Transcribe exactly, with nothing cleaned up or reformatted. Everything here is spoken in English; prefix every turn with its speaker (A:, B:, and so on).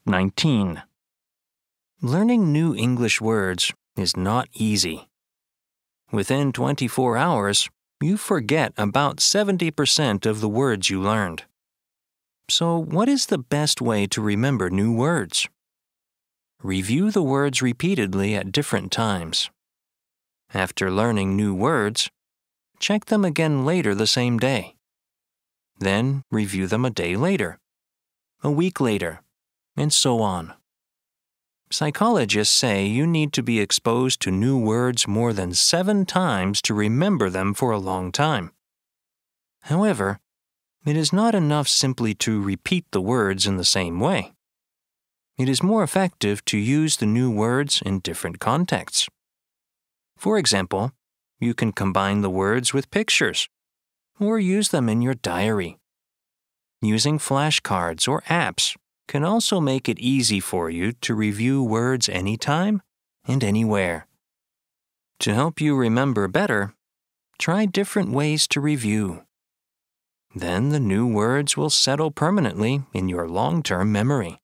A: nineteen. Learning new English words is not easy. Within twenty-four hours, you forget about seventy percent of the words you learned. So, what is the best way to remember new words? Review the words repeatedly at different times. After learning new words, check them again later the same day. Then review them a day later, a week later, and so on. Psychologists say you need to be exposed to new words more than seven times to remember them for a long time. However, it is not enough simply to repeat the words in the same way. It is more effective to use the new words in different contexts. For example, you can combine the words with pictures, or use them in your diary. Using flashcards or apps can also make it easy for you to review words anytime and anywhere. To help you remember better, try different ways to review. Then the new words will settle permanently in your long-term memory.